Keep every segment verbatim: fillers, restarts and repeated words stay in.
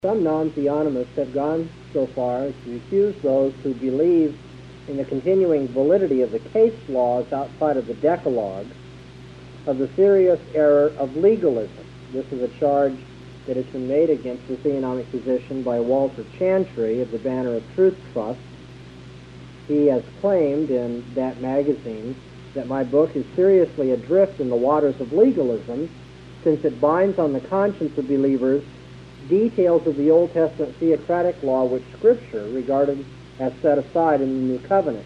Some non-theonomists have gone so far as to accuse those who believe in the continuing validity of the case laws outside of the Decalogue of the serious error of legalism. This is a charge that has been made against the theonomic position by Walter Chantry of the Banner of Truth Trust. He has claimed in that magazine that my book is seriously adrift in the waters of legalism, since it binds on the conscience of believers details of the Old Testament theocratic law which Scripture regarded as set aside in the New Covenant.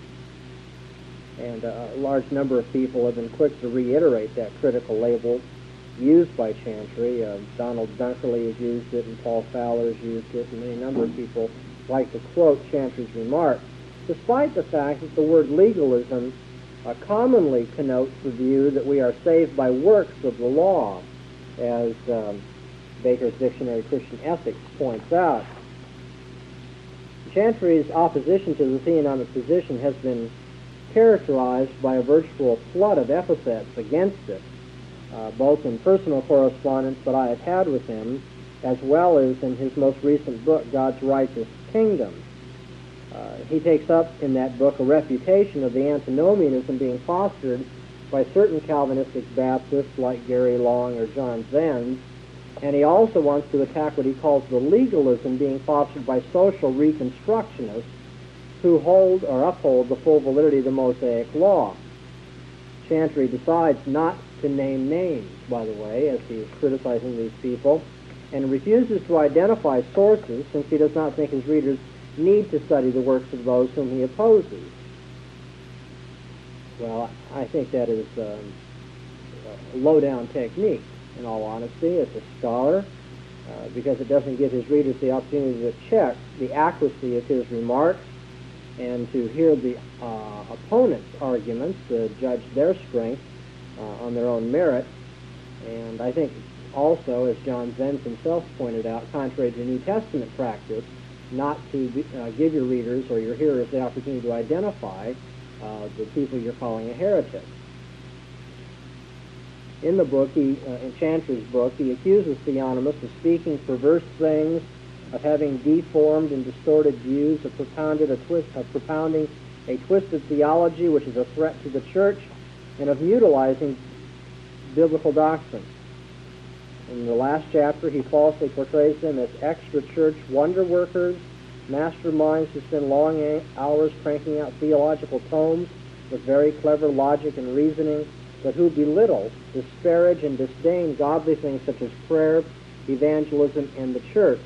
And a large number of people have been quick to reiterate that critical label used by Chantry. Uh, Donald Dunkerley has used it, and Paul Fowler has used it, and any number of people like to quote Chantry's remarks, despite the fact that the word legalism uh, commonly connotes the view that we are saved by works of the law, as um, Baker's Dictionary of Christian Ethics points out. Chantry's opposition to the theonomic position has been characterized by a virtual flood of epithets against it, uh, both in personal correspondence that I have had with him, as well as in his most recent book, God's Righteous Kingdom. Uh, he takes up in that book a refutation of the antinomianism being fostered by certain Calvinistic Baptists like Gary Long or John Zenz, and he also wants to attack what he calls the legalism being fostered by social reconstructionists who hold or uphold the full validity of the Mosaic Law. Chantry decides not to name names, by the way, as he is criticizing these people, and refuses to identify sources since he does not think his readers need to study the works of those whom he opposes. Well, I think that is um, a low-down technique, in all honesty, as a scholar, uh, because it doesn't give his readers the opportunity to check the accuracy of his remarks and to hear the uh, opponent's arguments, to judge their strength uh, on their own merit. And I think also, as John Zenz himself pointed out, contrary to New Testament practice, not to be, uh, give your readers or your hearers the opportunity to identify uh, the people you're calling a heretic. In the book, he, uh, in Chantry's book, he accuses theonomists of speaking perverse things, of having deformed and distorted views, of propounded a twist, of propounding a twisted theology which is a threat to the church, and of mutilizing biblical doctrine. In the last chapter, he falsely portrays them as extra-church wonder workers, masterminds who spend long hours cranking out theological tomes with very clever logic and reasoning, but who belittle, disparage, and disdain godly things such as prayer, evangelism, and the church.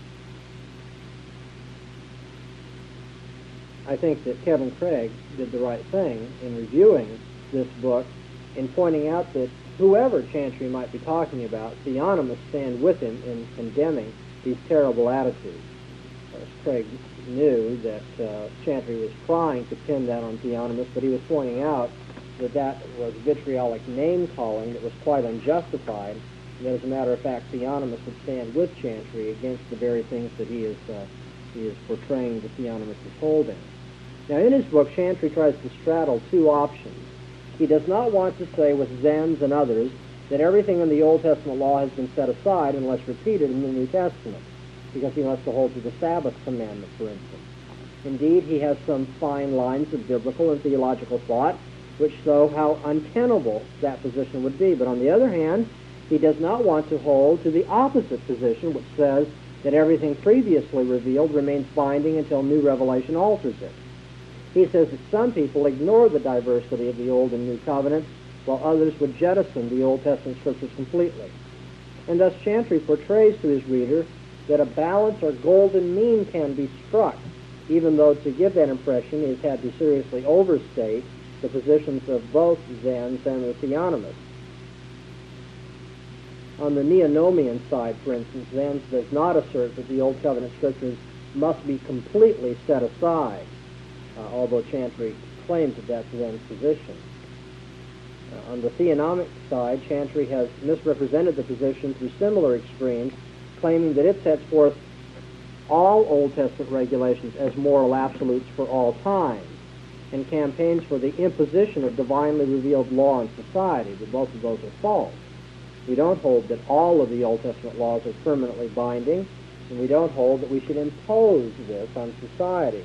I think that Kevin Craig did the right thing in reviewing this book in pointing out that whoever Chantry might be talking about, theonomists stand with him in condemning these terrible attitudes. As Craig knew that uh, Chantry was trying to pin that on theonomists, but he was pointing out that that was vitriolic name-calling that was quite unjustified, and that as a matter of fact, theonomists would stand with Chantry against the very things that he is, uh, he is portraying the theonomists as holding. Now, in his book, Chantry tries to straddle two options. He does not want to say with Zenz and others that everything in the Old Testament law has been set aside unless repeated in the New Testament, because he wants to hold to the Sabbath commandment, for instance. Indeed, he has some fine lines of biblical and theological thought which show how untenable that position would be. But on the other hand, he does not want to hold to the opposite position, which says that everything previously revealed remains binding until new revelation alters it. He says that some people ignore the diversity of the Old and New Covenants, while others would jettison the Old Testament Scriptures completely. And thus Chantry portrays to his reader that a balance or golden mean can be struck, even though to give that impression he has had to seriously overstate the positions of both Zenz and the theonomists. On the Neonomian side, for instance, Zenz does not assert that the Old Covenant Scriptures must be completely set aside, uh, although Chantry claims that that's Zenz's position. Uh, on the theonomic side, Chantry has misrepresented the position through similar extremes, claiming that it sets forth all Old Testament regulations as moral absolutes for all time, and campaigns for the imposition of divinely revealed law in society, but both of those are false. We don't hold that all of the Old Testament laws are permanently binding, And we don't hold that we should impose this on society.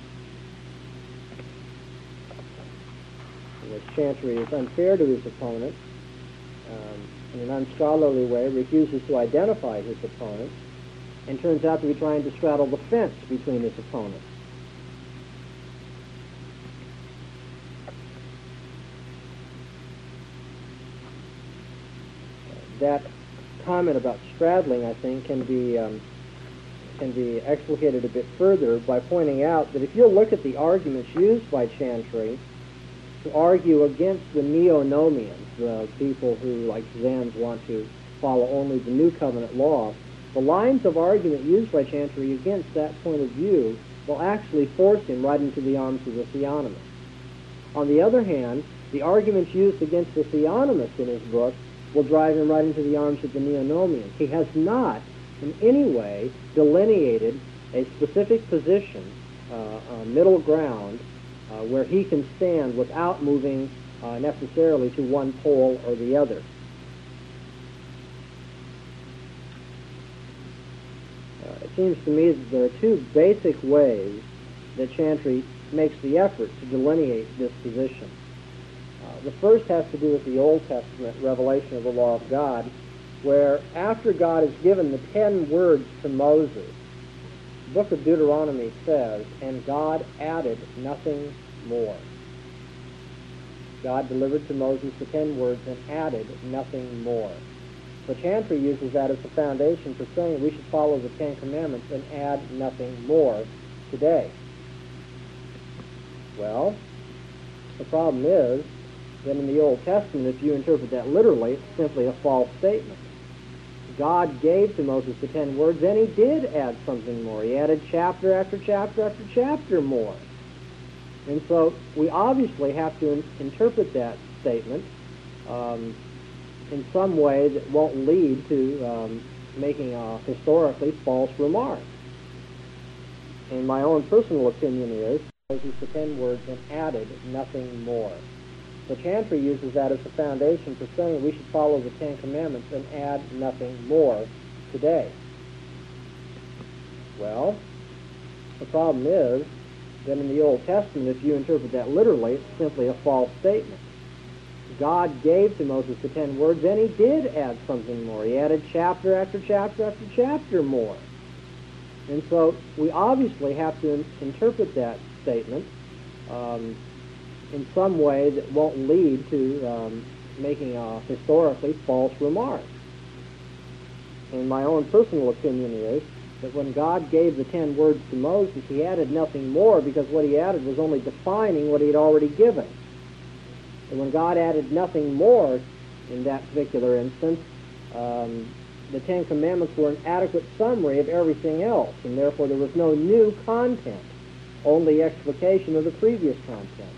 In which Chantry is unfair to his opponent, um, in an unscholarly way, refuses to identify his opponent, and turns out to be trying to straddle the fence between his opponents. That comment about straddling, I think, can be um, can be explicated a bit further by pointing out that if you'll look at the arguments used by Chantry to argue against the neo-nomians, the people who, like Zenz, want to follow only the New Covenant law, the lines of argument used by Chantry against that point of view will actually force him right into the arms of the theonomists. On the other hand, the arguments used against the theonomists in his book will drive him right into the arms of the neo-nomians. He has not in any way delineated a specific position, uh, a middle ground, uh, where he can stand without moving uh, necessarily to one pole or the other. Uh, it seems to me that there are two basic ways that Chantry makes the effort to delineate this position. Uh, the first has to do with the Old Testament revelation of the law of God, where after God has given the ten words to Moses, the book of Deuteronomy says, and God added nothing more. God delivered to Moses the ten words and added nothing more. So Chantry uses that as the foundation for saying we should follow the Ten Commandments and add nothing more today. Well, the problem is that in the Old Testament, if you interpret that literally, it's simply a false statement. God gave to Moses the ten words, and he did add something more. He added chapter after chapter after chapter more. And so we obviously have to in- interpret that statement um, in some way that won't lead to um, making a historically false remark. And my own personal opinion is, Moses the ten words and added nothing more. So Chantry uses that as the foundation for saying we should follow the Ten Commandments and add nothing more today. Well, the problem is that in the Old Testament, if you interpret that literally, it's simply a false statement. God gave to Moses the ten words, and he did add something more. He added chapter after chapter after chapter more. And so we obviously have to in- interpret that statement um, in some way that won't lead to um, making a historically false remark. And my own personal opinion is that when God gave the ten words to Moses, he added nothing more because what he added was only defining what he had already given. And when God added nothing more in that particular instance, um, the Ten Commandments were an adequate summary of everything else, and therefore there was no new content, only explication of the previous content.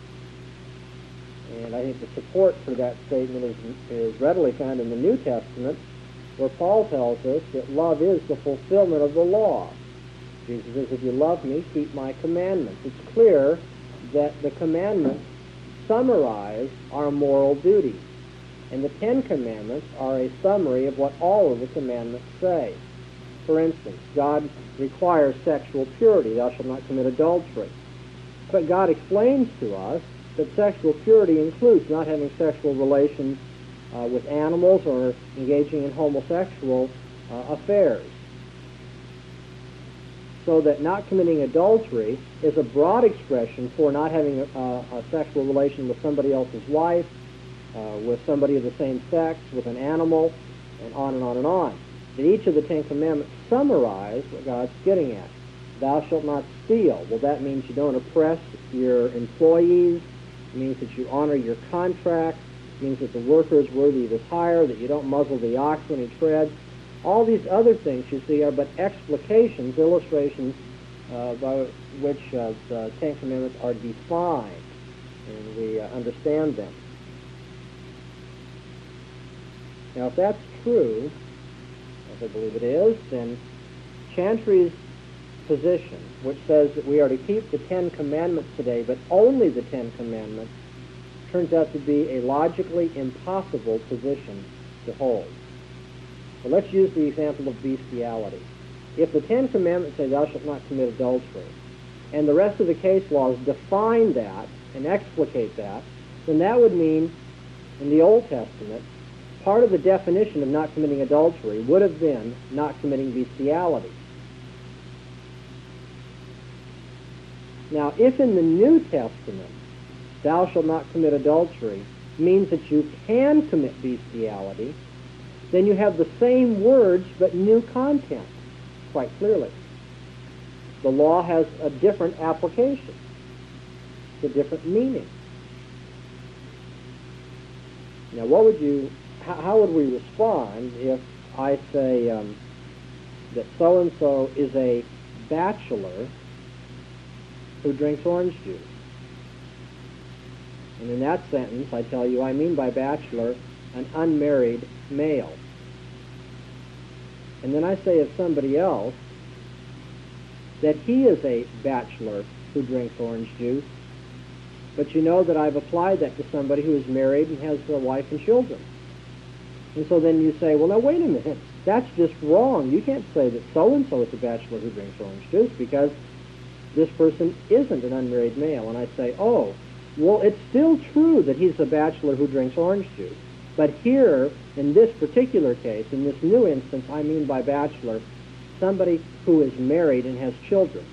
And I think the support for that statement is, is readily found in the New Testament, where Paul tells us that love is the fulfillment of the law. Jesus says, if you love me, keep my commandments. It's clear that the commandments summarize our moral duties. And the Ten Commandments are a summary of what all of the commandments say. For instance, God requires sexual purity. Thou shalt not commit adultery. But God explains to us that sexual purity includes not having sexual relations uh, with animals or engaging in homosexual uh, affairs. So that not committing adultery is a broad expression for not having a, a sexual relation with somebody else's wife, uh, with somebody of the same sex, with an animal, and on and on and on. That each of the Ten Commandments summarize what God's getting at. Thou shalt not steal. Well, that means you don't oppress your employees. It means that you honor your contract. It means that the worker is worthy of his hire, that you don't muzzle the ox when he treads. All these other things, you see, are but explications, illustrations uh, by which uh, the Ten Commandments are defined, and we uh, understand them. Now, if that's true, as I believe it is, then Chantry's position, which says that we are to keep the Ten Commandments today, but only the Ten Commandments, turns out to be a logically impossible position to hold. Well, let's use the example of bestiality. if the Ten Commandments say thou shalt not commit adultery, and the rest of the case laws define that and explicate that, then that would mean, in the Old Testament, part of the definition of not committing adultery would have been not committing bestiality. Now, if in the New Testament, thou shalt not commit adultery means that you can commit bestiality, then you have the same words but new content, quite clearly. The law has a different application, a different meaning. Now, what would you, how, how would we respond if I say um, that so-and-so is a bachelor who drinks orange juice? And in that sentence, I tell you, I mean by bachelor an unmarried male. And then I say of somebody else that he is a bachelor who drinks orange juice, but you know that I've applied that to somebody who is married and has a wife and children. And so then you say, well, now wait a minute, that's just wrong. You can't say that so-and-so is a bachelor who drinks orange juice because this person isn't an unmarried male. And I say, oh, well, it's still true that he's a bachelor who drinks orange juice. But here, in this particular case, in this new instance, I mean by bachelor, somebody who is married and has children.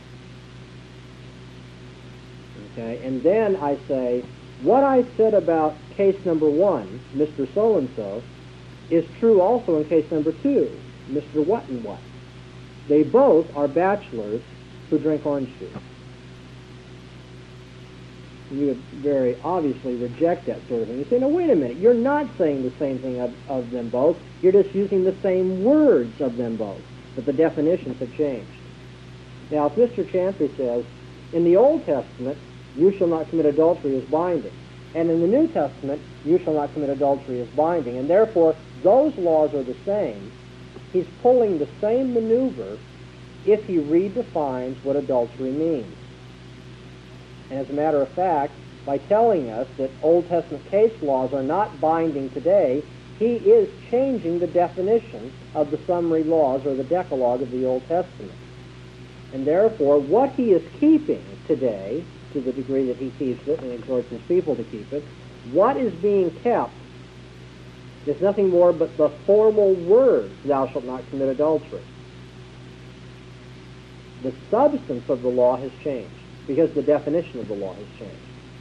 Okay, and then I say, what I said about case number one, Mister So-and-so, is true also in case number two, Mister What and What. They both are bachelors who drink orange juice. You would very obviously reject that sort of thing. You say, no, wait a minute, you're not saying the same thing of, of them both. You're just using the same words of them both, but the definitions have changed. Now, if Mister Chantry says, in the Old Testament, you shall not commit adultery is binding, and in the New Testament, you shall not commit adultery is binding, and therefore those laws are the same, he's pulling the same maneuver if he redefines what adultery means. And as a matter of fact, by telling us that Old Testament case laws are not binding today, he is changing the definition of the summary laws or the Decalogue of the Old Testament. And therefore, what he is keeping today, to the degree that he keeps it and exhorts his people to keep it, what is being kept is nothing more but the formal words, thou shalt not commit adultery. The substance of the law has changed, because the definition of the law has changed.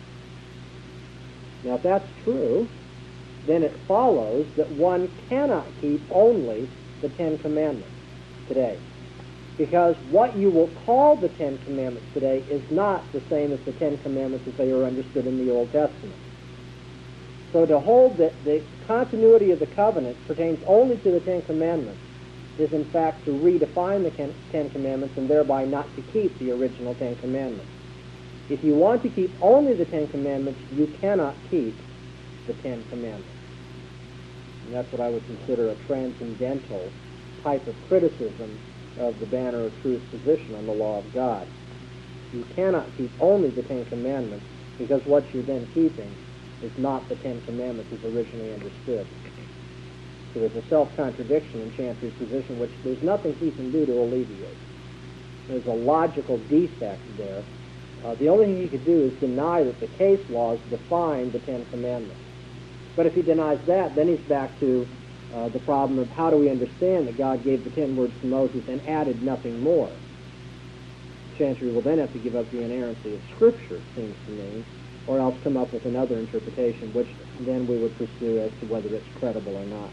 Now, if that's true, then it follows that one cannot keep only the Ten Commandments today. Because what you will call the Ten Commandments today is not the same as the Ten Commandments as they are understood in the Old Testament. So to hold that the continuity of the covenant pertains only to the Ten Commandments is in fact to redefine the Ten Commandments and thereby not to keep the original Ten Commandments. If you want to keep only the Ten Commandments, you cannot keep the Ten Commandments. And that's what I would consider a transcendental type of criticism of the Banner of Truth position on the law of God. You cannot keep only the Ten Commandments because what you're then keeping is not the Ten Commandments as originally understood. So there's a self-contradiction in Chantry's position which there's nothing he can do to alleviate. There's a logical defect there. Uh, the only thing he could do is deny that the case laws define the Ten Commandments. But if he denies that, then he's back to uh, the problem of how do we understand that God gave the ten words to Moses and added nothing more. Chantry will then have to give up the inerrancy of Scripture, it seems to me, or else come up with another interpretation, which then we would pursue as to whether it's credible or not.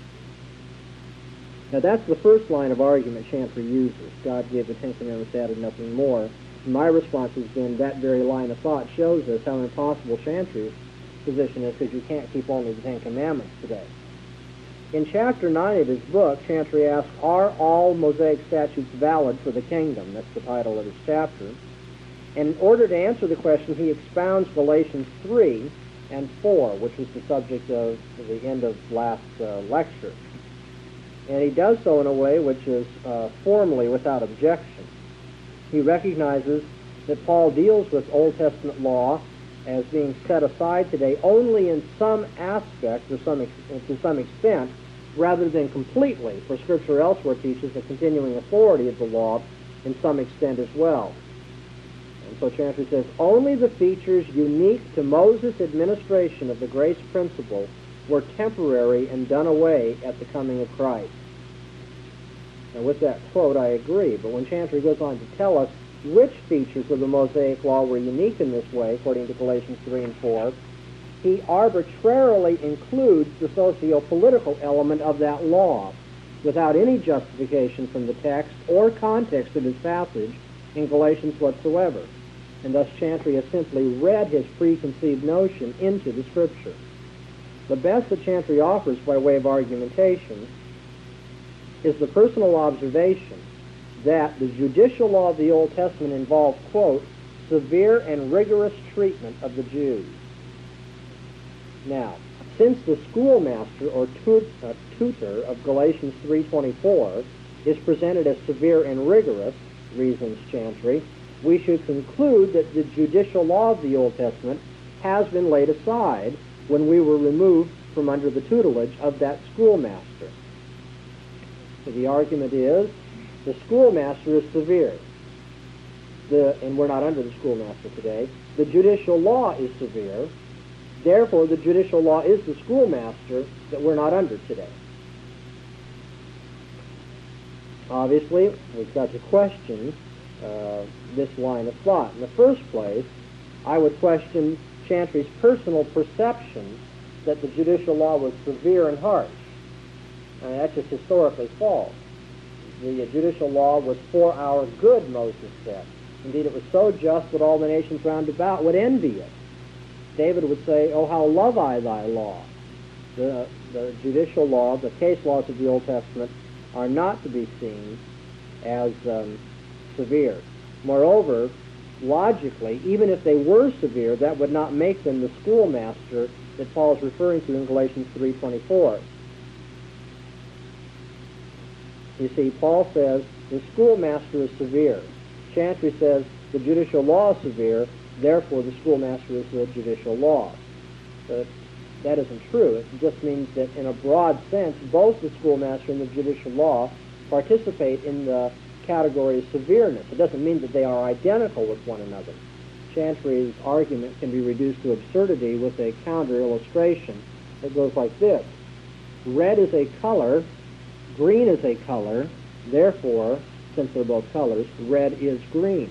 Now that's the first line of argument Chantry uses. God gave the Ten Commandments, added nothing more. My response has been that very line of thought shows us how impossible Chantry's position is because you can't keep only the Ten Commandments today. In chapter nine of his book, Chantry asks, are all Mosaic statutes valid for the kingdom? That's the title of his chapter. And in order to answer the question, he expounds Galatians three and four, which was the subject of the end of last uh, lecture. And he does so in a way which is uh, formally without objection. He recognizes that Paul deals with Old Testament law as being set aside today only in some aspect or some ex- to some extent rather than completely, for Scripture elsewhere teaches the continuing authority of the law in some extent as well. And so Chantry says, only the features unique to Moses' administration of the grace principle were temporary and done away at the coming of Christ. And with that quote, I agree. But when Chantry goes on to tell us which features of the Mosaic law were unique in this way, according to Galatians three and four, he arbitrarily includes the socio-political element of that law without any justification from the text or context of his passage in Galatians whatsoever. And thus Chantry has simply read his preconceived notion into the Scripture. The best that Chantry offers by way of argumentation is the personal observation that the judicial law of the Old Testament involved, quote, severe and rigorous treatment of the Jews. Now, since the schoolmaster or tut- uh, tutor of Galatians three twenty-four is presented as severe and rigorous, reasons Chantry, we should conclude that the judicial law of the Old Testament has been laid aside when we were removed from under the tutelage of that schoolmaster. So the argument is, the schoolmaster is severe, the, and we're not under the schoolmaster today. The judicial law is severe, therefore the judicial law is the schoolmaster that we're not under today. Obviously, we've got to question uh, this line of thought. In the first place, I would question Chantry's personal perception that the judicial law was severe and harsh. I mean, that's just historically false. The judicial law was for our good, Moses said. Indeed, it was so just that all the nations round about would envy it. David would say, oh, how love I thy law. The, the judicial law, the case laws of the Old Testament, are not to be seen as um, severe. Moreover, logically, even if they were severe, that would not make them the schoolmaster that Paul is referring to in Galatians three twenty-four. You see, Paul says the schoolmaster is severe. Chantry says the judicial law is severe, therefore the schoolmaster is the judicial law. But that isn't true. It just means that in a broad sense, both the schoolmaster and the judicial law participate in the category of severeness. It doesn't mean that they are identical with one another. Chantry's argument can be reduced to absurdity with a counter illustration that goes like this. Red is a color, green is a color, therefore, since they're both colors, red is green.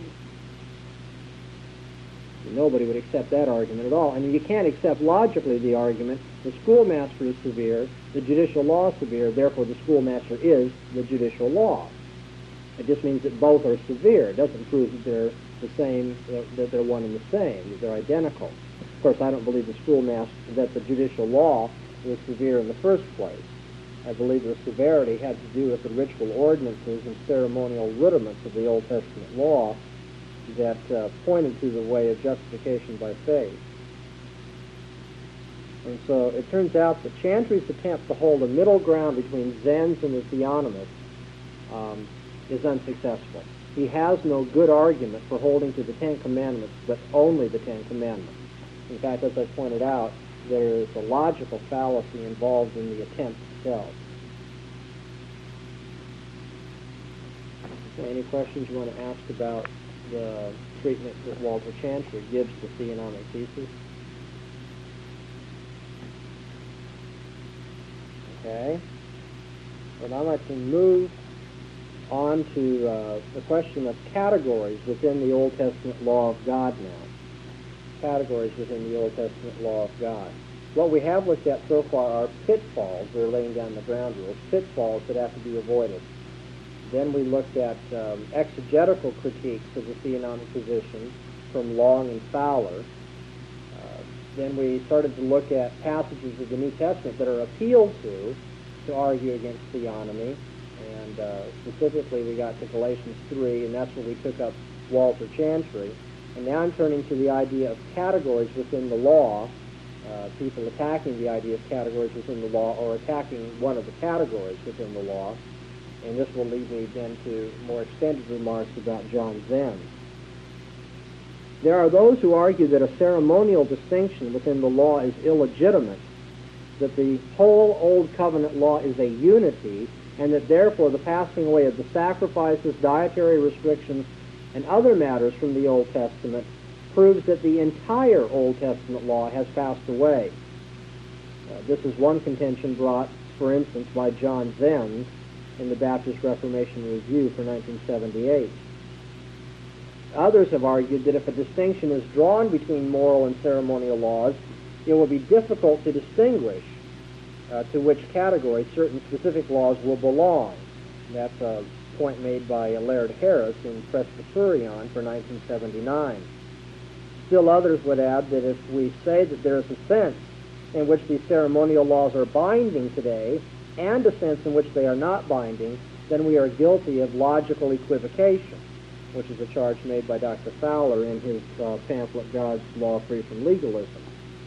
Nobody would accept that argument at all. And you can't accept logically the argument, the schoolmaster is severe, the judicial law is severe, therefore the schoolmaster is the judicial law. It just means that both are severe. It doesn't prove that they're the same, uh, that they're one and the same, that they're identical. Of course, I don't believe the schoolmaster, that the judicial law was severe in the first place. I believe the severity had to do with the ritual ordinances and ceremonial rudiments of the Old Testament law that uh, pointed to the way of justification by faith. And so it turns out that Chantry's attempt to hold a middle ground between Zenz and the Theonomists um, is unsuccessful. He has no good argument for holding to the Ten Commandments, but only the Ten Commandments. In fact, as I pointed out, there is a logical fallacy involved in the attempt itself. So any questions you want to ask about the treatment that Walter Chantry gives to theonomic thesis? Okay. Well, I'd like to move on to uh, the question of categories within the Old Testament law of God now. Categories within the Old Testament law of God. What we have looked at so far are pitfalls. We're laying down the ground rules. Pitfalls that have to be avoided. Then we looked at um, exegetical critiques of the theonomic position from Long and Fowler. Uh, then we started to look at passages of the New Testament that are appealed to to argue against theonomy. And uh, specifically we got to Galatians three, and that's where we took up Walter Chantry. And now I'm turning to the idea of categories within the law, uh, people attacking the idea of categories within the law or attacking one of the categories within the law. And this will lead me then to more extended remarks about John Zenz. There are those who argue that a ceremonial distinction within the law is illegitimate that the whole Old Covenant law is a unity, and that therefore the passing away of the sacrifices, dietary restrictions, and other matters from the Old Testament proves that the entire Old Testament law has passed away. Uh, this is one contention brought, for instance, by John Zenz in the Baptist Reformation Review for nineteen seventy-eight. Others have argued that if a distinction is drawn between moral and ceremonial laws, it will be difficult to distinguish uh, to which category certain specific laws will belong. That's a point made by Laird Harris in Presbyterion for nineteen seventy-nine. Still others would add that if we say that there is a sense in which these ceremonial laws are binding today and a sense in which they are not binding, then we are guilty of logical equivocation, which is a charge made by Doctor Fowler in his uh, pamphlet, God's Law Free from Legalism.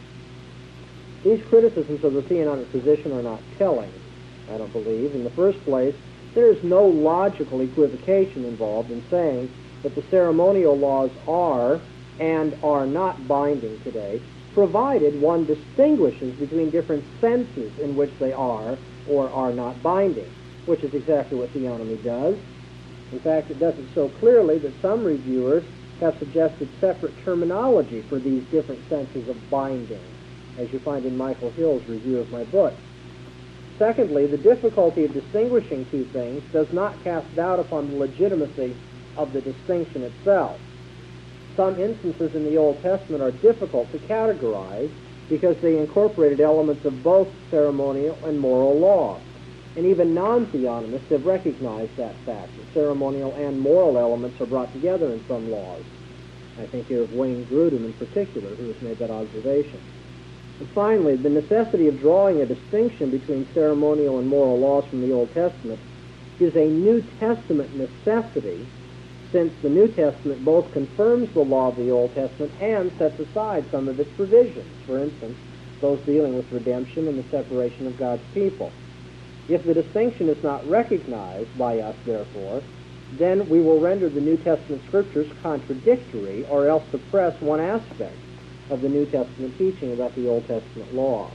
These criticisms of the theonomic position are not telling, I don't believe. In the first place, there is no logical equivocation involved in saying that the ceremonial laws are and are not binding today, provided one distinguishes between different senses in which they are or are not binding, which is exactly what theonomy does. In fact, it does it so clearly that some reviewers have suggested separate terminology for these different senses of binding, as you find in Michael Hill's review of my book. Secondly, the difficulty of distinguishing two things does not cast doubt upon the legitimacy of the distinction itself. Some instances in the Old Testament are difficult to categorize because they incorporated elements of both ceremonial and moral law. And even non-theonomists have recognized that fact, that ceremonial and moral elements are brought together in some laws. I think here of Wayne Grudem in particular, who has made that observation. And finally, the necessity of drawing a distinction between ceremonial and moral laws from the Old Testament is a New Testament necessity, since the New Testament both confirms the law of the Old Testament and sets aside some of its provisions, for instance, those dealing with redemption and the separation of God's people. If the distinction is not recognized by us, therefore, then we will render the New Testament scriptures contradictory or else suppress one aspect of the New Testament teaching about the Old Testament law.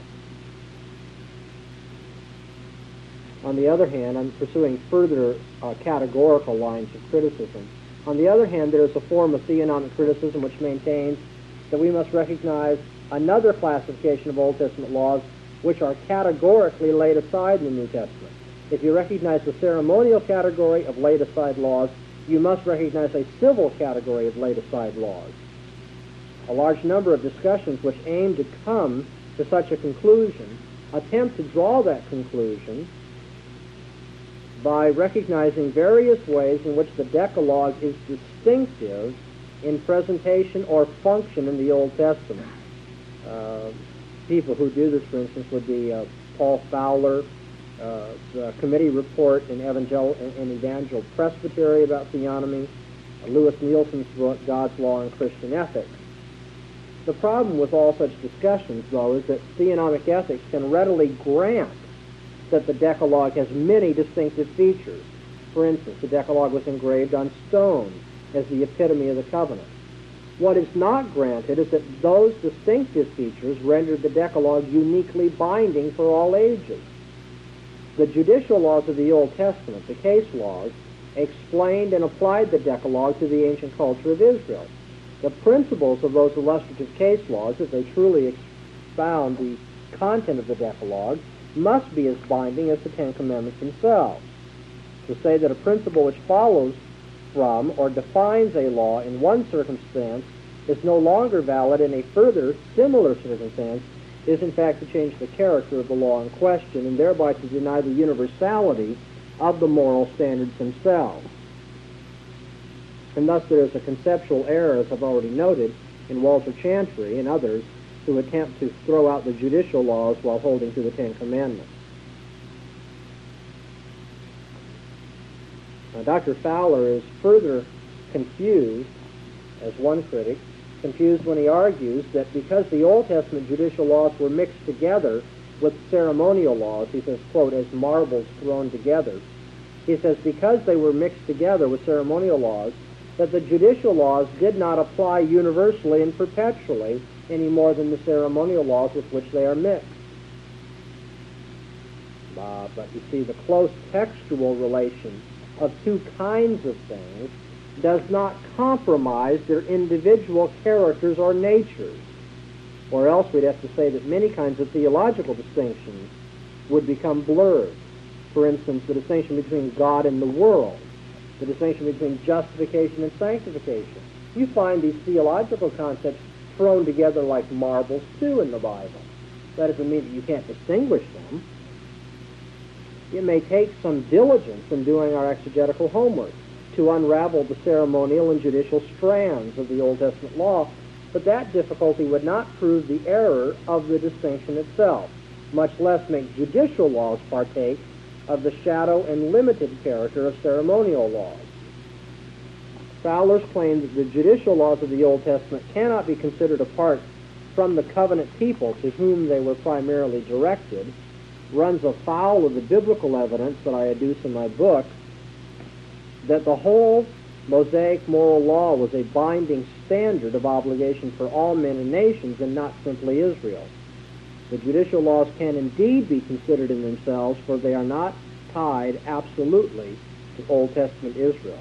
On the other hand, I'm pursuing further uh, categorical lines of criticism. On the other hand, there is a form of theonomic criticism which maintains that we must recognize another classification of Old Testament laws which are categorically laid aside in the New Testament. If you recognize the ceremonial category of laid aside laws, you must recognize a civil category of laid aside laws. A large number of discussions which aim to come to such a conclusion attempt to draw that conclusion by recognizing various ways in which the Decalogue is distinctive in presentation or function in the Old Testament. Uh, people who do this, for instance, would be uh, Paul Fowler, uh, the committee report in Evangel- in Evangel Presbytery about theonomy, uh, Lewis Nielsen's book, God's Law and Christian Ethics. The problem with all such discussions, though, is that theonomic ethics can readily grant that the Decalogue has many distinctive features. For instance, the Decalogue was engraved on stone as the epitome of the covenant. What is not granted is that those distinctive features rendered the Decalogue uniquely binding for all ages. The judicial laws of the Old Testament, the case laws, explained and applied the Decalogue to the ancient culture of Israel. The principles of those illustrative case laws, if they truly expound the content of the Decalogue, must be as binding as the Ten Commandments themselves. To say that a principle which follows from or defines a law in one circumstance is no longer valid in a further similar circumstance is in fact to change the character of the law in question and thereby to deny the universality of the moral standards themselves. And thus there is a conceptual error, as I've already noted, in Walter Chantry and others who attempt to throw out the judicial laws while holding to the Ten Commandments. Now, Doctor Fowler is further confused, as one critic, confused when he argues that because the Old Testament judicial laws were mixed together with ceremonial laws, he says, quote, as marbles thrown together, he says because they were mixed together with ceremonial laws, that the judicial laws did not apply universally and perpetually any more than the ceremonial laws with which they are mixed. Uh, but you see, the close textual relation of two kinds of things does not compromise their individual characters or natures. Or else we'd have to say that many kinds of theological distinctions would become blurred. For instance, the distinction between God and the world, the distinction between justification and sanctification. You find these theological concepts thrown together like marbles, too, in the Bible. That doesn't mean that you can't distinguish them. It may take some diligence in doing our exegetical homework to unravel the ceremonial and judicial strands of the Old Testament law, but that difficulty would not prove the error of the distinction itself, much less make judicial laws partake of the shadow and limited character of ceremonial laws. Fowler's claim that the judicial laws of the Old Testament cannot be considered apart from the covenant people to whom they were primarily directed runs afoul of the biblical evidence that I adduce in my book that the whole Mosaic moral law was a binding standard of obligation for all men and nations and not simply Israel. The judicial laws can indeed be considered in themselves, for they are not tied absolutely to Old Testament Israel.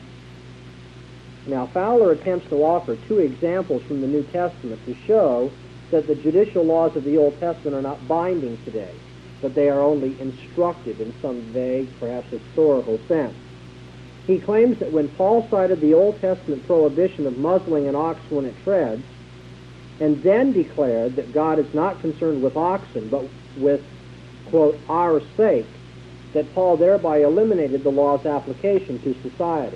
Now, Fowler attempts to offer two examples from the New Testament to show that the judicial laws of the Old Testament are not binding today, but they are only instructive in some vague, perhaps historical sense. He claims that when Paul cited the Old Testament prohibition of muzzling an ox when it treads, and then declared that God is not concerned with oxen, but with, quote, our sake, that Paul thereby eliminated the law's application to society.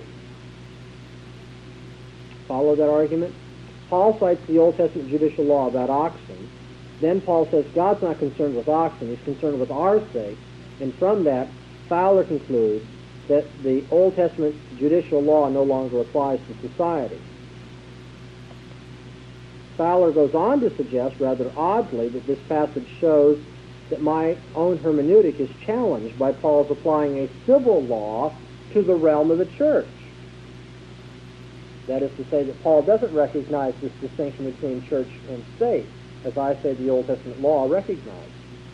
Follow that argument? Paul cites the Old Testament judicial law about oxen. Then Paul says God's not concerned with oxen, he's concerned with our sake. And from that, Fowler concludes that the Old Testament judicial law no longer applies to society. Fowler goes on to suggest, rather oddly, that this passage shows that my own hermeneutic is challenged by Paul's applying a civil law to the realm of the church. That is to say that Paul doesn't recognize this distinction between church and state, as I say the Old Testament law recognized.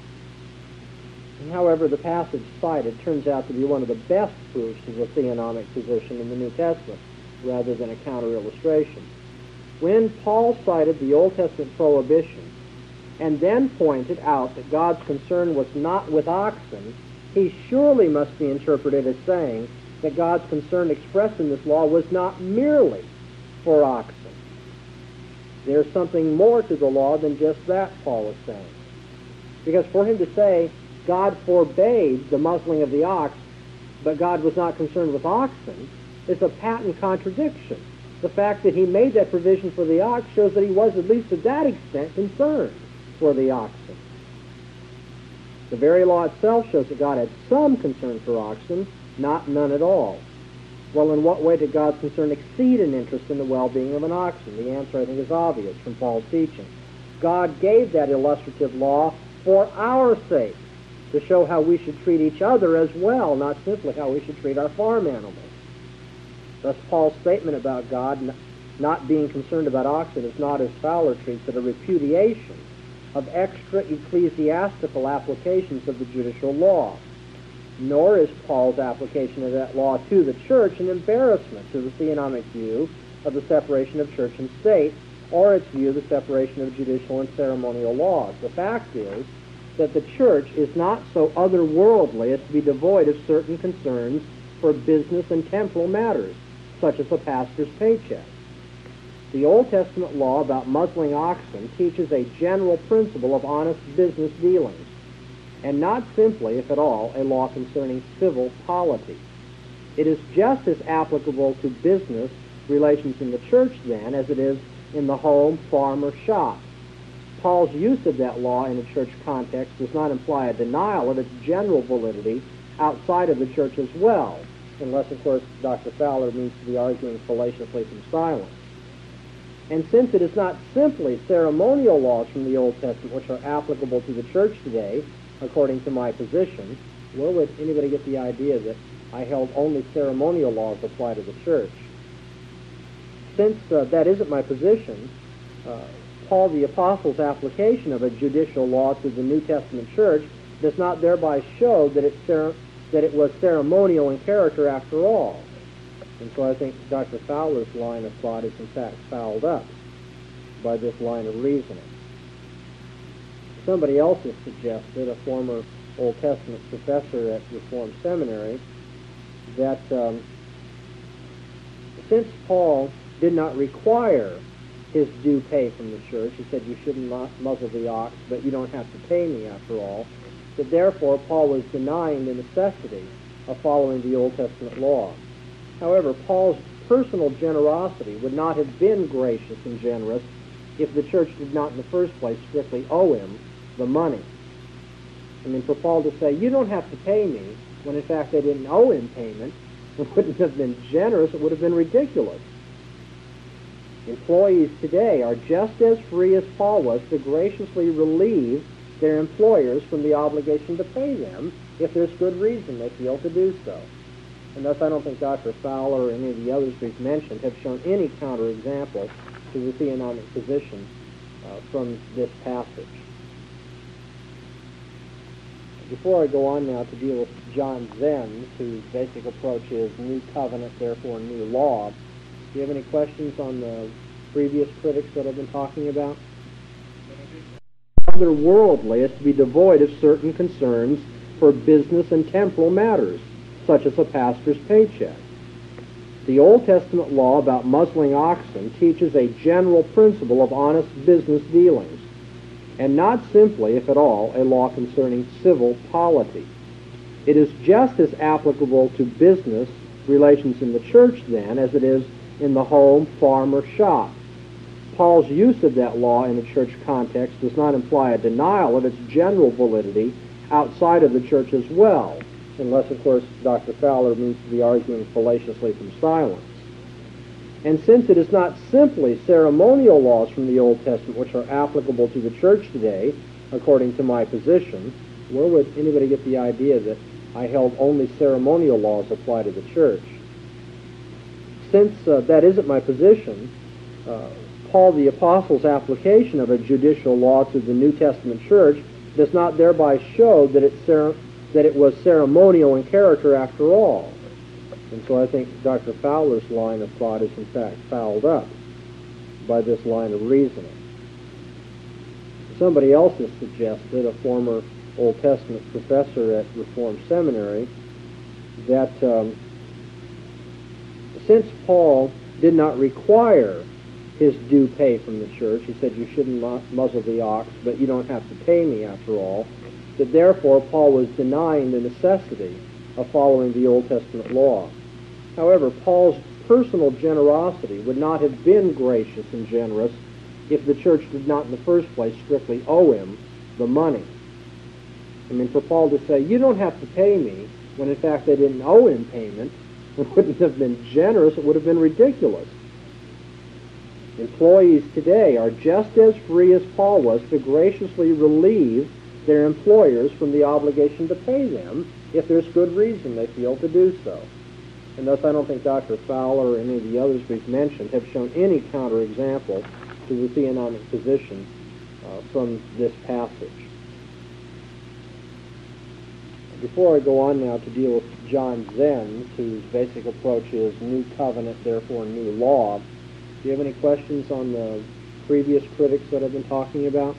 And however, the passage cited turns out to be one of the best proofs of the theonomic position in the New Testament, rather than a counter-illustration. When Paul cited the Old Testament prohibition and then pointed out that God's concern was not with oxen, he surely must be interpreted as saying that God's concern expressed in this law was not merely for oxen. There's something more to the law than just that, Paul is saying. Because for him to say God forbade the muzzling of the ox, but God was not concerned with oxen, is a patent contradiction. The fact that he made that provision for the ox shows that he was, at least to that extent, concerned for the oxen. The very law itself shows that God had some concern for oxen, not none at all. Well, in what way did God's concern exceed an interest in the well-being of an oxen? The answer, I think, is obvious from Paul's teaching. God gave that illustrative law for our sake, to show how we should treat each other as well, not simply how we should treat our farm animals. Thus, Paul's statement about God not being concerned about oxen is not, as Fowler treats it, a repudiation of extra ecclesiastical applications of the judicial law. Nor is Paul's application of that law to the church an embarrassment to the theonomic view of the separation of church and state, or its view of the separation of judicial and ceremonial laws. The fact is that the church is not so otherworldly as to be devoid of certain concerns for business and temporal matters, such as a pastor's paycheck. The Old Testament law about muzzling oxen teaches a general principle of honest business dealings, and not simply, if at all, a law concerning civil polity. It is just as applicable to business relations in the church, then, as it is in the home, farm, or shop. Paul's use of that law in a church context does not imply a denial of its general validity outside of the church as well, unless, of course, Doctor Fowler means to be arguing fallaciously from silence. And since it is not simply ceremonial laws from the Old Testament which are applicable to the church today, according to my position, where would anybody get the idea that I held only ceremonial laws apply to the church? Since uh, that isn't my position, uh, Paul the Apostle's application of a judicial law to the New Testament church does not thereby show that it, cer- that it was ceremonial in character after all. And so I think Doctor Fowler's line of thought is in fact fouled up by this line of reasoning. Somebody else has suggested, a former Old Testament professor at Reformed Seminary, that um, since Paul did not require his due pay from the church, he said you shouldn't muzzle the ox, but you don't have to pay me after all, that therefore Paul was denying the necessity of following the Old Testament law. However, Paul's personal generosity would not have been gracious and generous if the church did not in the first place strictly owe him the money. I mean, for Paul to say, you don't have to pay me, when in fact they didn't owe him payment, it wouldn't have been generous, it would have been ridiculous. Employees today are just as free as Paul was to graciously relieve their employers from the obligation to pay them if there's good reason they feel to do so. And thus I don't think Doctor Fowler or any of the others we've mentioned have shown any counterexample to the theonomic position uh, from this passage. Before I go on now to deal with John Zenz, whose basic approach is new covenant, therefore new law, do you have any questions on the previous critics that I've been talking about? Otherworldly is to be devoid of certain concerns for business and temporal matters, such as a pastor's paycheck. The Old Testament law about muzzling oxen teaches a general principle of honest business dealings, and not simply, if at all, a law concerning civil polity. It is just as applicable to business relations in the church, then, as it is in the home, farm, or shop. Paul's use of that law in a church context does not imply a denial of its general validity outside of the church as well, unless, of course, Doctor Fowler means to be arguing fallaciously from silence. And since it is not simply ceremonial laws from the Old Testament which are applicable to the church today, according to my position, where would anybody get the idea that I held only ceremonial laws apply to the church? Since uh, that isn't my position, uh, Paul the Apostle's application of a judicial law to the New Testament church does not thereby show that it, cer- that it was ceremonial in character after all. And so I think Doctor Fowler's line of thought is in fact fouled up by this line of reasoning. Somebody else has suggested, a former Old Testament professor at Reformed Seminary, that um, since Paul did not require his due pay from the church, he said you shouldn't muzzle the ox, but you don't have to pay me after all, that therefore Paul was denying the necessity of following the Old Testament law. However, Paul's personal generosity would not have been gracious and generous if the church did not in the first place strictly owe him the money. I mean, for Paul to say, you don't have to pay me, when in fact they didn't owe him payment, it wouldn't have been generous, it would have been ridiculous. Employees today are just as free as Paul was to graciously relieve their employers from the obligation to pay them if there's good reason they feel to do so. And thus I don't think Doctor Fowler or any of the others we've mentioned have shown any counterexample to the theonomic position uh, from this passage. Before I go on now to deal with John Zenz, whose basic approach is new covenant, therefore new law, do you have any questions on the previous critics that I've been talking about?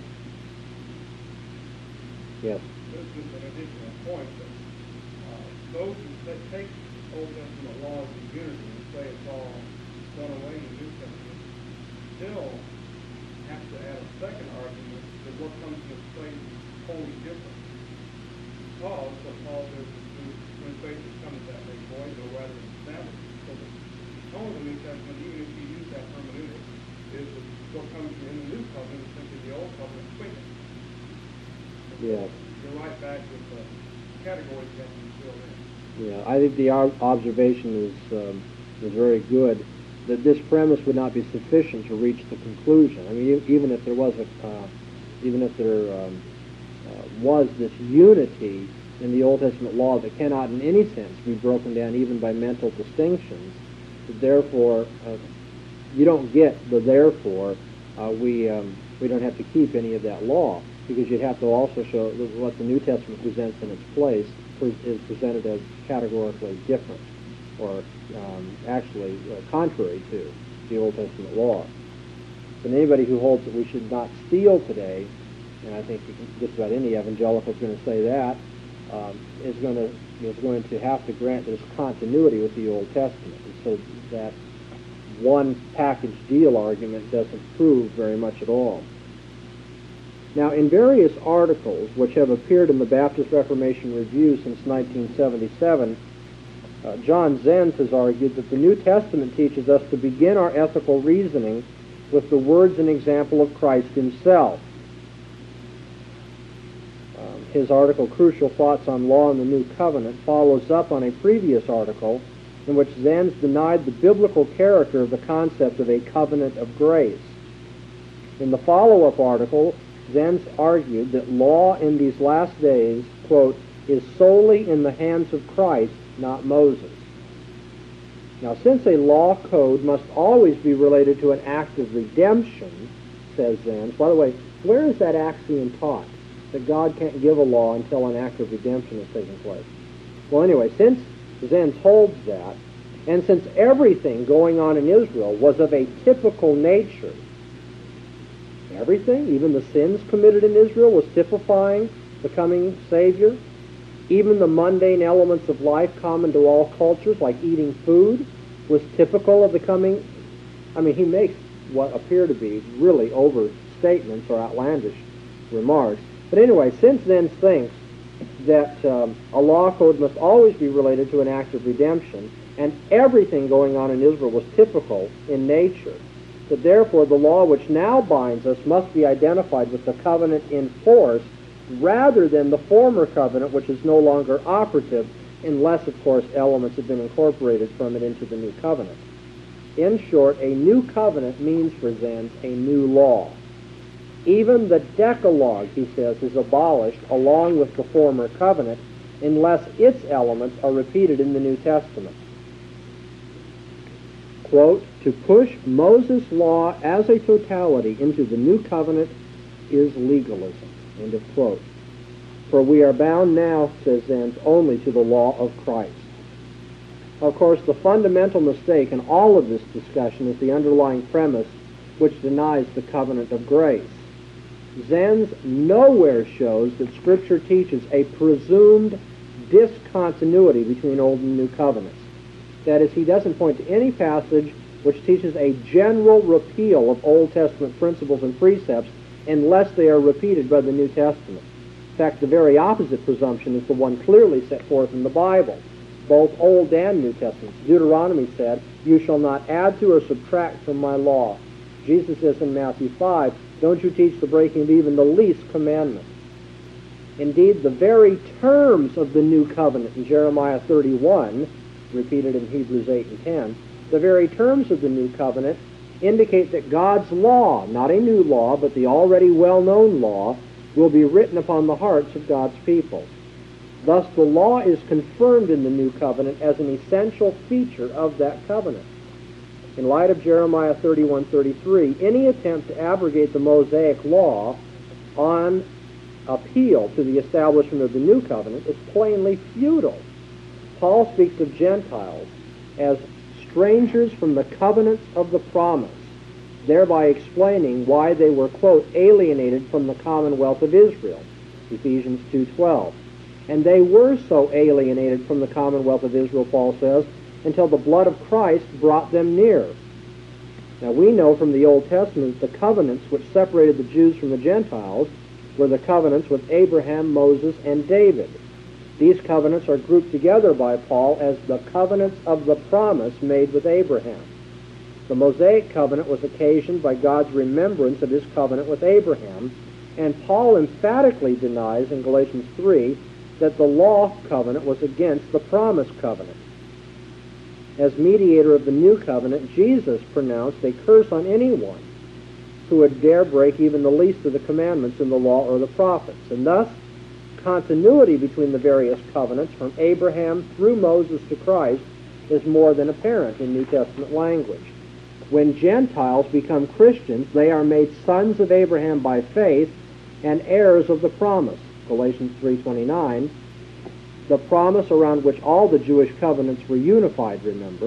Yes. This is an additional point that uh, those who take Old Testament laws in unity and say it's all done away in the New Testament still have to add a second argument that what comes into play is wholly different. Because what Paul says is when faith has come to that make void, or rather established. So the tone of the New Testament, even if you use that hermeneutic, is that what comes in the New Covenant is simply the Old Covenant quickened. Yes. You're right back with the categories that you fill in. Yeah, I think the observation is um, is very good. That this premise would not be sufficient to reach the conclusion. I mean, even if there was a, uh, even if there um, uh, was this unity in the Old Testament law that cannot, in any sense, be broken down even by mental distinctions. Therefore, uh, you don't get the therefore. Uh, we um, we don't have to keep any of that law. because you'd have to also show that what the New Testament presents in its place is presented as categorically different, or um, actually uh, contrary to the Old Testament law. But anybody who holds that we should not steal today, and I think you can, just about any evangelical is going to say that, um, is going to is going to have to grant this continuity with the Old Testament, and so that one package deal argument doesn't prove very much at all. Now, in various articles which have appeared in the Baptist Reformation Review since nineteen seventy-seven, uh, John Zenz has argued that the New Testament teaches us to begin our ethical reasoning with the words and example of Christ himself. Um, his article, Crucial Thoughts on Law and the New Covenant, follows up on a previous article in which Zenz denied the biblical character of the concept of a covenant of grace. In the follow-up article, Zenz argued that law in these last days, quote, is solely in the hands of Christ, not Moses. Now, since a law code must always be related to an act of redemption, says Zenz, by the way, where is that axiom taught, that God can't give a law until an act of redemption has taken place? Well, anyway, since Zenz holds that, and since everything going on in Israel was of a typical nature, everything, even the sins committed in Israel, was typifying the coming Savior. Even the mundane elements of life common to all cultures, like eating food, was typical of the coming. I mean, he makes what appear to be really overstatements or outlandish remarks. But anyway, since Zenz thinks that um, a law code must always be related to an act of redemption, and everything going on in Israel was typical in nature, that therefore the law which now binds us must be identified with the covenant in force rather than the former covenant, which is no longer operative unless, of course, elements have been incorporated from it into the new covenant. In short, a new covenant means for Zenz a new law. Even the Decalogue, he says, is abolished along with the former covenant unless its elements are repeated in the New Testament. Quote, to push Moses' law as a totality into the new covenant is legalism. End of quote. For we are bound now, says Zenz, only to the law of Christ. Of course, the fundamental mistake in all of this discussion is the underlying premise which denies the covenant of grace. Zenz nowhere shows that Scripture teaches a presumed discontinuity between Old and New covenants. That is, he doesn't point to any passage which teaches a general repeal of Old Testament principles and precepts unless they are repeated by the New Testament. In fact, the very opposite presumption is the one clearly set forth in the Bible, both Old and New Testaments. Deuteronomy said, you shall not add to or subtract from my law. Jesus says in Matthew five, don't you teach the breaking of even the least commandment. Indeed, the very terms of the new covenant in Jeremiah thirty-one, repeated in Hebrews eight and ten, the very terms of the new covenant indicate that God's law, not a new law, but the already well-known law, will be written upon the hearts of God's people. Thus, the law is confirmed in the new covenant as an essential feature of that covenant. In light of Jeremiah thirty-one thirty-three, any attempt to abrogate the Mosaic law on appeal to the establishment of the new covenant is plainly futile. Paul speaks of Gentiles as strangers from the covenants of the promise, thereby explaining why they were, quote, alienated from the commonwealth of Israel, Ephesians two twelve. And they were so alienated from the commonwealth of Israel, Paul says, until the blood of Christ brought them near. Now we know from the Old Testament that the covenants which separated the Jews from the Gentiles were the covenants with Abraham, Moses, and David. These covenants are grouped together by Paul as the covenants of the promise made with Abraham. The Mosaic covenant was occasioned by God's remembrance of his covenant with Abraham, and Paul emphatically denies in Galatians three that the law covenant was against the promise covenant. As mediator of the new covenant, Jesus pronounced a curse on anyone who would dare break even the least of the commandments in the law or the prophets, and thus continuity between the various covenants from Abraham through Moses to Christ is more than apparent in New Testament language. When Gentiles become Christians, they are made sons of Abraham by faith and heirs of the promise, Galatians three twenty-nine, the promise around which all the Jewish covenants were unified, remember.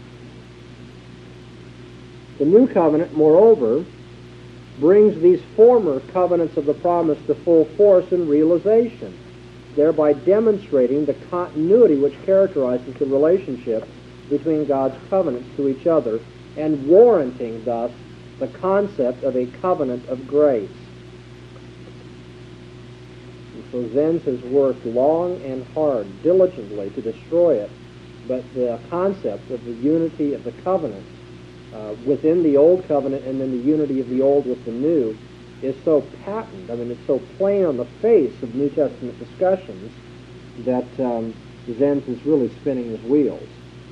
The new covenant, moreover, brings these former covenants of the promise to full force and realization, thereby demonstrating the continuity which characterizes the relationship between God's covenants to each other, and warranting thus the concept of a covenant of grace. And so Zenz has worked long and hard, diligently, to destroy it, but the concept of the unity of the covenant uh, within the old covenant and then the unity of the old with the new is so patent, I mean, it's so plain on the face of New Testament discussions that um, Zenz is really spinning his wheels.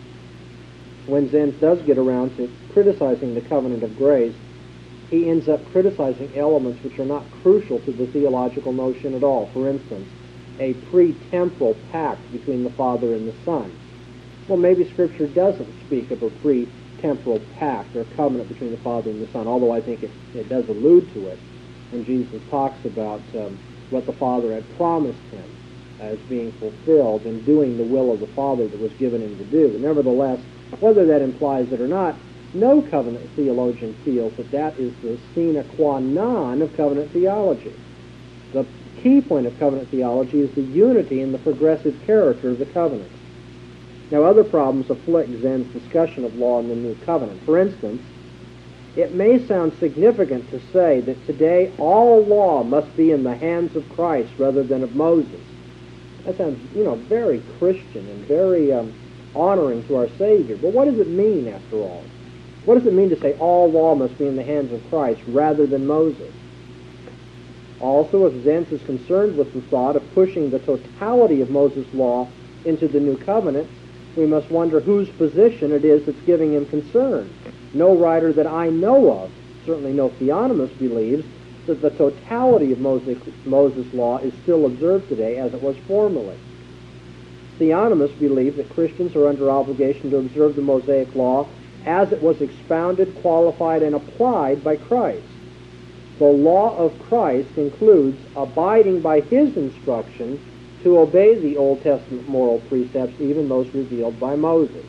When Zenz does get around to criticizing the covenant of grace, he ends up criticizing elements which are not crucial to the theological notion at all. For instance, a pre-temporal pact between the Father and the Son. Well, maybe Scripture doesn't speak of a pre-temporal pact or covenant between the Father and the Son, although I think it, it does allude to it when Jesus talks about um, what the Father had promised him as being fulfilled and doing the will of the Father that was given him to do. But nevertheless, whether that implies it or not, no covenant theologian feels that that is the sine qua non of covenant theology. The key point of covenant theology is the unity and the progressive character of the covenants. Now, other problems afflict Zenz's discussion of law in the New Covenant. For instance, it may sound significant to say that today all law must be in the hands of Christ rather than of Moses. That sounds, you know, very Christian and very um, honoring to our Savior. But what does it mean, after all? What does it mean to say all law must be in the hands of Christ rather than Moses? Also, if Zenz is concerned with the thought of pushing the totality of Moses' law into the New Covenant, we must wonder whose position it is that's giving him concern. No writer that I know of, certainly no theonomist, believes that the totality of Moses, Moses' law is still observed today as it was formerly. Theonomists believe that Christians are under obligation to observe the Mosaic law as it was expounded, qualified, and applied by Christ. The law of Christ includes abiding by his instruction to obey the Old Testament moral precepts, even those revealed by Moses.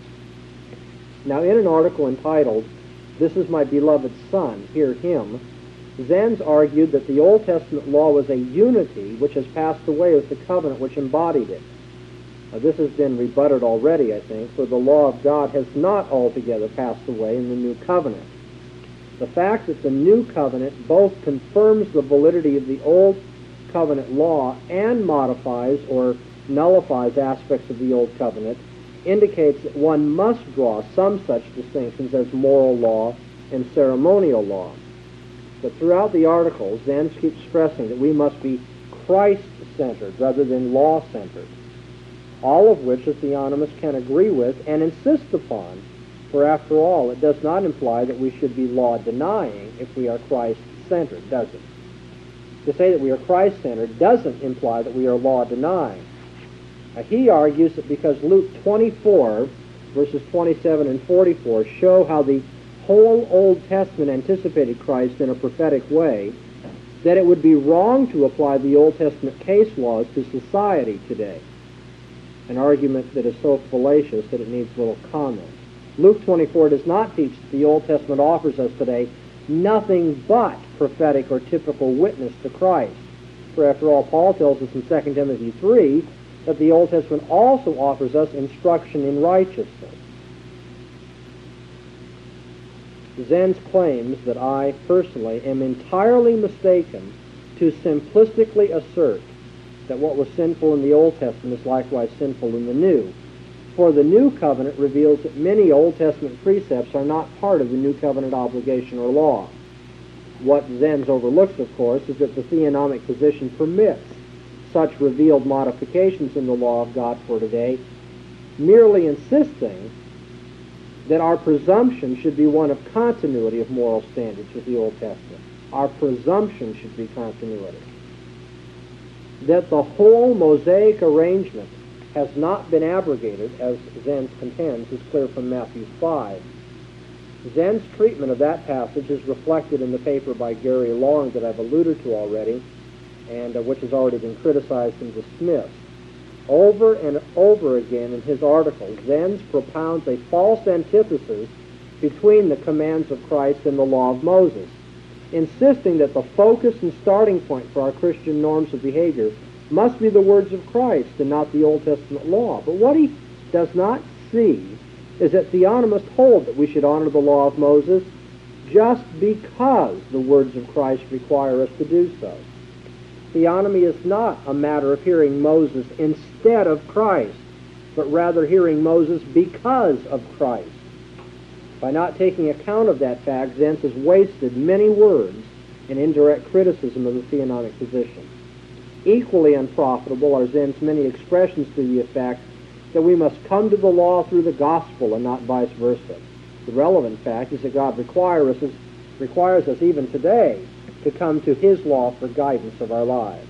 Now, in an article entitled, "This is My Beloved Son, Hear Him," Zenz argued that the Old Testament law was a unity which has passed away with the covenant which embodied it. Now, this has been rebutted already, I think, for the law of God has not altogether passed away in the New Covenant. The fact that the New Covenant both confirms the validity of the Old Covenant law and modifies or nullifies aspects of the Old Covenant indicates that one must draw some such distinctions as moral law and ceremonial law. But throughout the article, Zenz keeps stressing that we must be Christ-centered rather than law-centered, all of which a theonomist can agree with and insist upon, for after all, it does not imply that we should be law-denying if we are Christ-centered, does it? To say that we are Christ-centered doesn't imply that we are law-denying. Now, he argues that because Luke twenty-four, verses twenty-seven and forty-four, show how the whole Old Testament anticipated Christ in a prophetic way, that it would be wrong to apply the Old Testament case laws to society today. An argument that is so fallacious that it needs little comment. Luke twenty-four does not teach that the Old Testament offers us today nothing but prophetic or typical witness to Christ. For after all, Paul tells us in Second Timothy three that the Old Testament also offers us instruction in righteousness. Zenz claims that I, personally, am entirely mistaken to simplistically assert that what was sinful in the Old Testament is likewise sinful in the New. For the New Covenant reveals that many Old Testament precepts are not part of the New Covenant obligation or law. What Zenz overlooks, of course, is that the theonomic position permits such revealed modifications in the law of God for today, merely insisting that our presumption should be one of continuity of moral standards with the Old Testament. Our presumption should be continuity. That the whole Mosaic arrangement has not been abrogated, as Zenz contends, is clear from Matthew five. Zenz's treatment of that passage is reflected in the paper by Gary Long that I've alluded to already, and uh, which has already been criticized and dismissed. Over and over again in his articles, Zenz propounds a false antithesis between the commands of Christ and the law of Moses, insisting that the focus and starting point for our Christian norms of behavior must be the words of Christ and not the Old Testament law. But what he does not see is that theonomists hold that we should honor the law of Moses just because the words of Christ require us to do so. Theonomy is not a matter of hearing Moses instead of Christ, but rather hearing Moses because of Christ. By not taking account of that fact, Zenz has wasted many words in indirect criticism of the theonomic position. Equally unprofitable are Zenz's many expressions to the effect that we must come to the law through the gospel and not vice versa. The relevant fact is that God requires us, requires us even today to come to his law for guidance of our lives.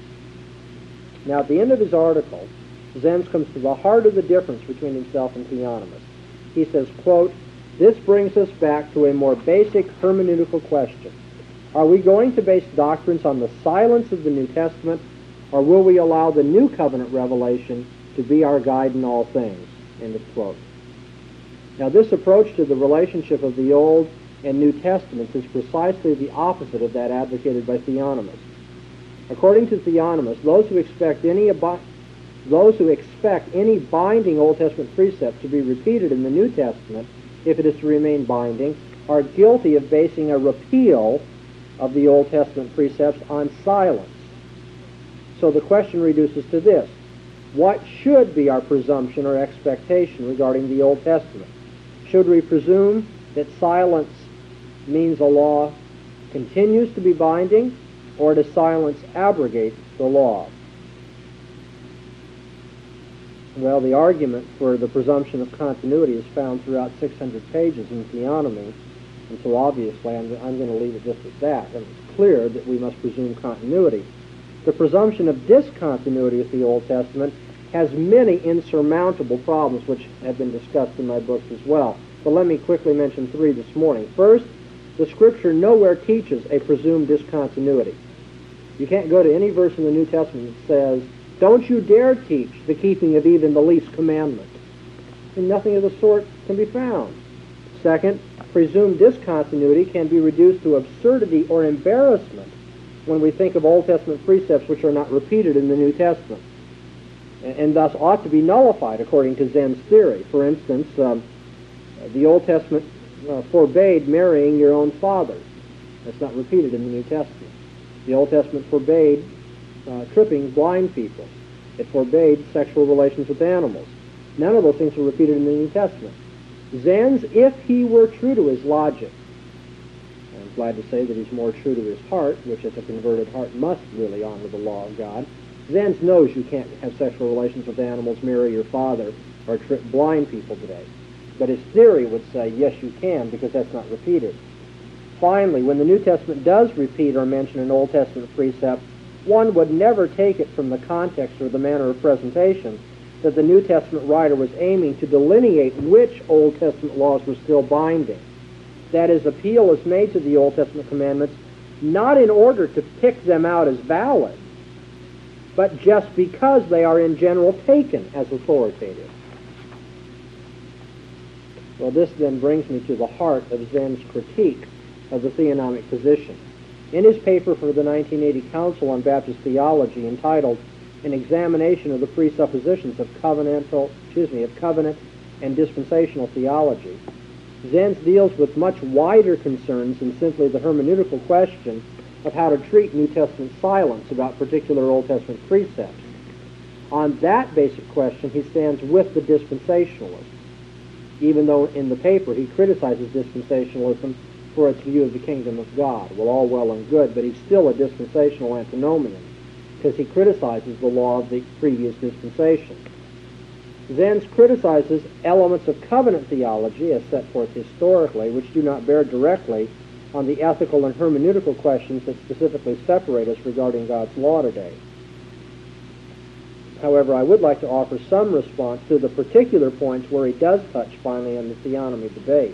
Now, at the end of his article, Zenz comes to the heart of the difference between himself and theonomists. He says, quote, "This brings us back to a more basic hermeneutical question. Are we going to base doctrines on the silence of the New Testament, or will we allow the New Covenant revelation to be our guide in all things?" End of quote. Now, this approach to the relationship of the Old and New Testaments is precisely the opposite of that advocated by theonomists. According to theonomists, those who expect any abi- those who expect any binding Old Testament precept to be repeated in the New Testament, if it is to remain binding, are guilty of basing a repeal of the Old Testament precepts on silence. So the question reduces to this: what should be our presumption or expectation regarding the Old Testament? Should we presume that silence means a law continues to be binding, or does silence abrogate the law? Well, the argument for the presumption of continuity is found throughout six hundred pages in Theonomy, and so obviously I'm, I'm going to leave it just at that. And it's clear that we must presume continuity. The presumption of discontinuity of the Old Testament has many insurmountable problems which have been discussed in my books as well. But let me quickly mention three this morning. First, the Scripture nowhere teaches a presumed discontinuity. You can't go to any verse in the New Testament that says, "Don't you dare teach the keeping of even the least commandment." And nothing of the sort can be found. Second, presumed discontinuity can be reduced to absurdity or embarrassment when we think of Old Testament precepts which are not repeated in the New Testament, and, and thus ought to be nullified according to Zenz's theory. For instance, um, the Old Testament uh, forbade marrying your own father. That's not repeated in the New Testament. The Old Testament forbade uh, tripping blind people. It forbade sexual relations with animals. None of those things were repeated in the New Testament. Zenz, if he were true to his logic, I'm glad to say that he's more true to his heart, which as a converted heart must really honor the law of God. Zenz knows you can't have sexual relations with animals, marry your father, or trip blind people today. But his theory would say, yes, you can, because that's not repeated. Finally, when the New Testament does repeat or mention an Old Testament precept, one would never take it from the context or the manner of presentation that the New Testament writer was aiming to delineate which Old Testament laws were still binding. That is, appeal is made to the Old Testament commandments not in order to pick them out as valid, but just because they are in general taken as authoritative. Well, this then brings me to the heart of Zenz's critique of the theonomic position. In his paper for the nineteen eighty Council on Baptist Theology, entitled "An Examination of the Presuppositions of Covenantal, excuse me, of Covenant and Dispensational Theology," Zenz deals with much wider concerns than simply the hermeneutical question of how to treat New Testament silence about particular Old Testament precepts. On that basic question, he stands with the dispensationalists, even though in the paper he criticizes dispensationalism for its view of the kingdom of God. Well, all well and good, but he's still a dispensational antinomian, because he criticizes the law of the previous dispensation. Zenz criticizes elements of covenant theology, as set forth historically, which do not bear directly on the ethical and hermeneutical questions that specifically separate us regarding God's law today. However, I would like to offer some response to the particular points where he does touch finally on the theonomy debate.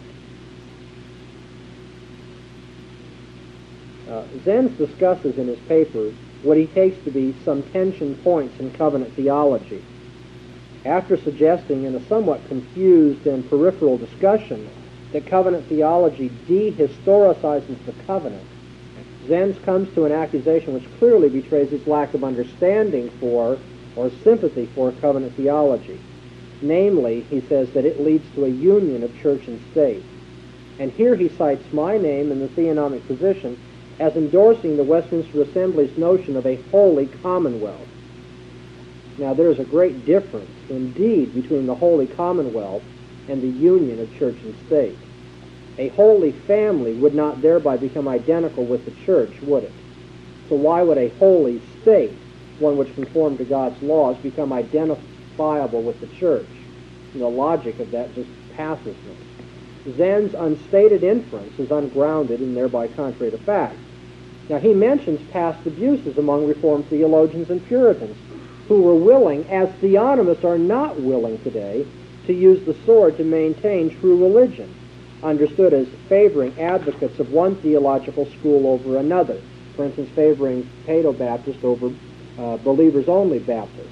Uh, Zenz discusses in his paper what he takes to be some tension points in covenant theology. After suggesting in a somewhat confused and peripheral discussion that covenant theology dehistoricizes the covenant, Zenz comes to an accusation which clearly betrays his lack of understanding for or sympathy for covenant theology. Namely, he says that it leads to a union of church and state. And here he cites my name in the theonomic position as endorsing the Westminster Assembly's notion of a holy commonwealth. Now, there is a great difference, indeed, between the holy commonwealth and the union of church and state. A holy family would not thereby become identical with the church, would it? So why would a holy state, one which conformed to God's laws, become identifiable with the church? The logic of that just passes me. Zen's unstated inference is ungrounded and thereby contrary to fact. Now, he mentions past abuses among Reformed theologians and Puritans who were willing, as theonomists are not willing today, to use the sword to maintain true religion, understood as favoring advocates of one theological school over another, for instance, favoring Paedo-Baptist over uh, believers-only Baptist,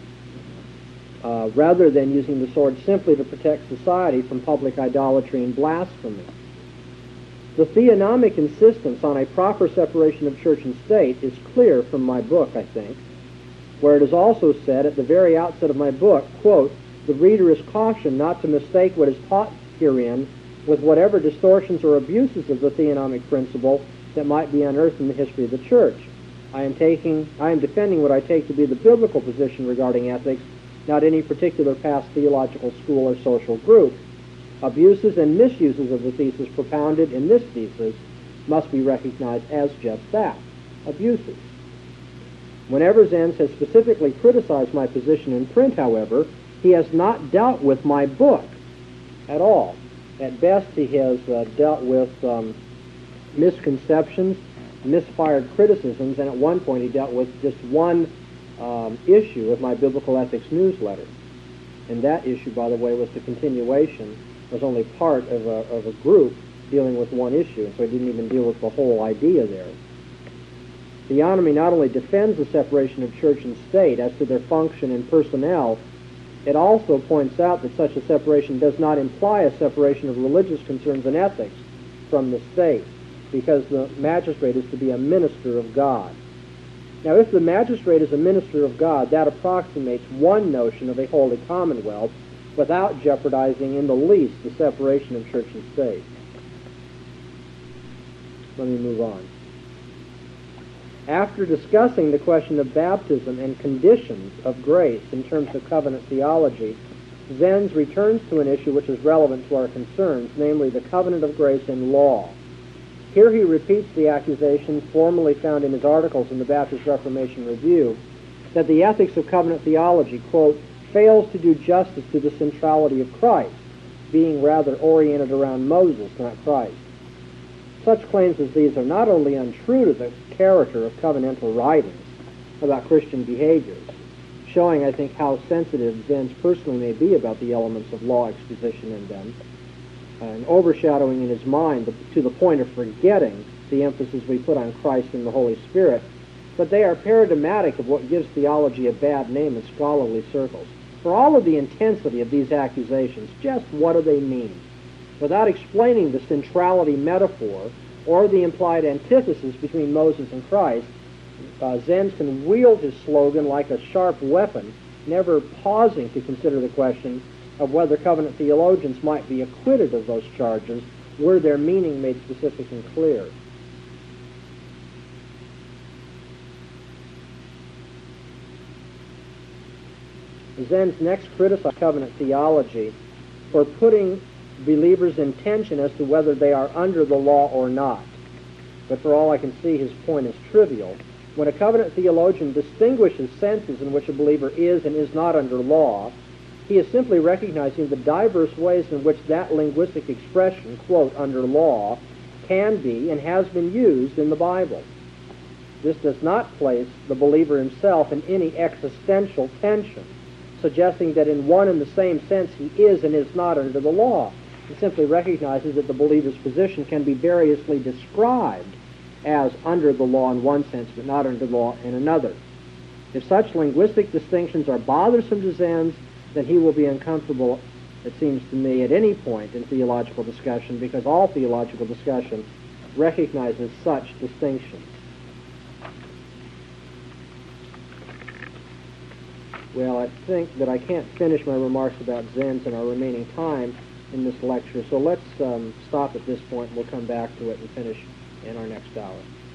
uh, rather than using the sword simply to protect society from public idolatry and blasphemy. The theonomic insistence on a proper separation of church and state is clear from my book, I think, where it is also said at the very outset of my book, quote, "The reader is cautioned not to mistake what is taught herein with whatever distortions or abuses of the theonomic principle that might be unearthed in the history of the church. I am taking, I am defending what I take to be the biblical position regarding ethics, not any particular past theological school or social group. Abuses and misuses of the thesis propounded in this thesis must be recognized as just that, abuses." Whenever Zenz has specifically criticized my position in print, however, he has not dealt with my book at all. At best, he has uh, dealt with um, misconceptions, misfired criticisms, and at one point he dealt with just one um, issue of my Biblical Ethics newsletter. And that issue, by the way, was the continuation, was only part of a, of a group dealing with one issue, and so he didn't even deal with the whole idea there. Theonomy not only defends the separation of church and state as to their function and personnel, it also points out that such a separation does not imply a separation of religious concerns and ethics from the state, because the magistrate is to be a minister of God. Now, if the magistrate is a minister of God, that approximates one notion of a holy commonwealth without jeopardizing in the least the separation of church and state. Let me move on. After discussing the question of baptism and conditions of grace in terms of covenant theology, Zenz returns to an issue which is relevant to our concerns, namely the covenant of grace in law. Here he repeats the accusation formerly found in his articles in the Baptist Reformation Review, that the ethics of covenant theology, quote, fails to do justice to the centrality of Christ, being rather oriented around Moses, not Christ. Such claims as these are not only untrue to the character of covenantal writings about Christian behaviors, showing, I think, how sensitive Zenz personally may be about the elements of law exposition in them, and overshadowing in his mind the, to the point of forgetting the emphasis we put on Christ and the Holy Spirit, but they are paradigmatic of what gives theology a bad name in scholarly circles. For all of the intensity of these accusations, just what do they mean? Without explaining the centrality metaphor or the implied antithesis between Moses and Christ, uh, Zenz can wield his slogan like a sharp weapon, never pausing to consider the question of whether covenant theologians might be acquitted of those charges were their meaning made specific and clear. Zenz next criticized covenant theology for putting believers in tension as to whether they are under the law or not. But for all I can see, his point is trivial. When a covenant theologian distinguishes senses in which a believer is and is not under law, he is simply recognizing the diverse ways in which that linguistic expression, quote, under law, can be and has been used in the Bible. This does not place the believer himself in any existential tension, suggesting that in one and the same sense he is and is not under the law. It simply recognizes that the believer's position can be variously described as under the law in one sense, but not under the law in another. If such linguistic distinctions are bothersome to Zenz, then he will be uncomfortable, it seems to me, at any point in theological discussion, because all theological discussion recognizes such distinctions. Well, I think that I can't finish my remarks about Zenz in our remaining time in this lecture, so let's um, stop at this point and we'll come back to it and finish in our next hour.